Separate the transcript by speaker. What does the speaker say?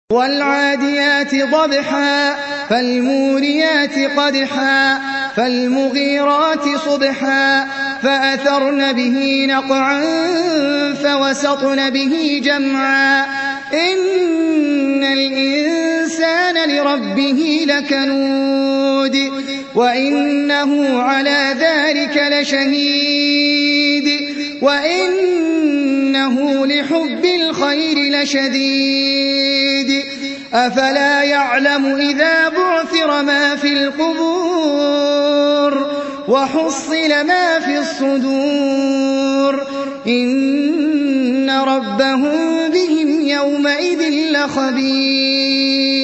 Speaker 1: وَالْعَادِيَاتِ ضَبْحًا فَالْمُورِيَاتِ قَدْحًا فَالْمُغِيرَاتِ صُبْحًا فَأَثَرْنَ بِهِ نَقْعًا فَوَسَطْنَ بِهِ جَمْعًا إِنَّ الْإِنسَانَ لِرَبِّهِ لَكَنُودٌ وَإِنَّهُ عَلَىٰ ذَٰلِكَ لَشَهِيدٌ وَإِنَّهُ لِحُبِّ الْخَيْرِ لَشَدِيدٌ أَفَلَا يَعْلَمُ إِذَا بُعْثِرَ مَا فِي الْقُبُورِ وَحُصِّلَ مَا فِي الصُّدُورِ إِنَّ رَبَّهُم بِهِمْ يَوْمَئِذٍ لَّخَبِيرٌ